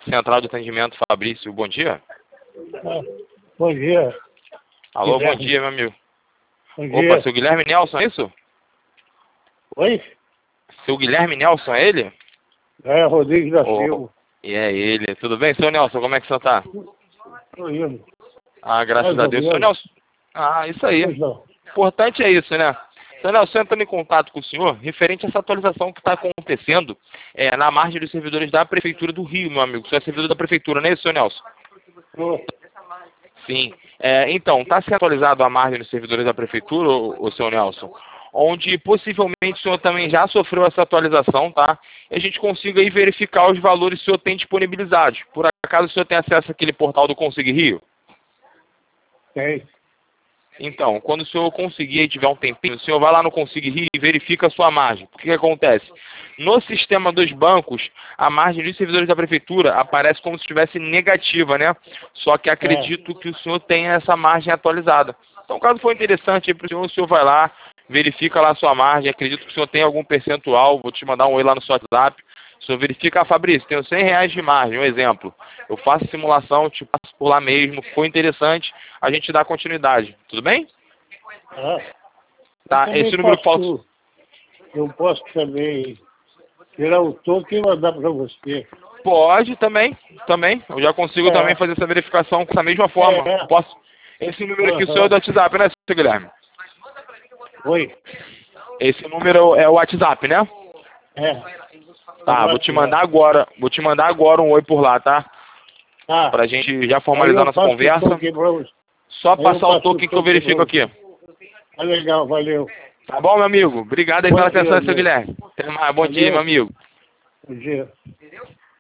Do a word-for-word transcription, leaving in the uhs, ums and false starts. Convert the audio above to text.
Central de Atendimento Fabrício, bom dia. Ah, bom dia. Alô, Guilherme. bom dia, meu amigo. Bom Opa, dia. seu Guilherme Nelson, é isso? Oi? Seu Guilherme Nelson, é ele? É, Rodrigues da Oh, Silva. e é ele. Tudo bem, seu Nelson? Como é que você tá? Tô indo. Ah, graças Mais a ou Deus. Seu menos. Nelson. Ah, isso aí. Pois não. Importante é isso, né? Seu Nelson, entrando em contato com o senhor, referente a essa atualização que está acontecendo é, na margem dos servidores da Prefeitura do Rio, meu amigo. O senhor é servidor da Prefeitura, não é isso, seu Nelson? Tô. Sim. É, então, está sendo atualizado a margem dos servidores da Prefeitura, o, o seu Nelson, onde possivelmente o senhor também já sofreu essa atualização, tá? E a gente consiga aí verificar os valores que o senhor tem disponibilizados. Por acaso o senhor tem acesso àquele portal do Consig Rio? Tem. Então, quando o senhor conseguir e tiver um tempinho, o senhor vai lá no Consig Rio e verifica a sua margem. O que, que acontece? No sistema dos bancos, a margem dos servidores da prefeitura aparece como se estivesse negativa, né? Só que acredito que o senhor tenha essa margem atualizada. Então, caso for interessante para o senhor, o senhor vai lá, verifica lá a sua margem. Acredito que o senhor tem algum percentual. Vou te mandar um oi lá no seu WhatsApp. O senhor verifica, ah, Fabrício, tenho cem reais de margem, um exemplo. Eu faço simulação, te passo por lá mesmo, foi interessante, a gente dá continuidade. Tudo bem? Ah, Tá, eu também esse número posso, falso. eu posso também tirar o token e mandar para você. Pode também, também. Eu já consigo É. também fazer essa verificação com essa mesma forma. É. Posso. Esse número aqui, o Aham. senhor é do WhatsApp, né, seu Guilherme? Oi? Esse número é o WhatsApp, né? É. Tá, vou te mandar agora, vou te mandar agora um oi por lá, tá? Ah, Pra gente já aí formalizar eu nossa passo o conversa. token para você. Só Aí eu passar o passo o token que eu token verifico pra aqui. você. Tá legal, valeu. Tá bom, meu amigo? Obrigado aí Bom pela dia, atenção, seu meu. Guilherme. Até mais. Bom dia, Valeu. meu amigo. Bom dia.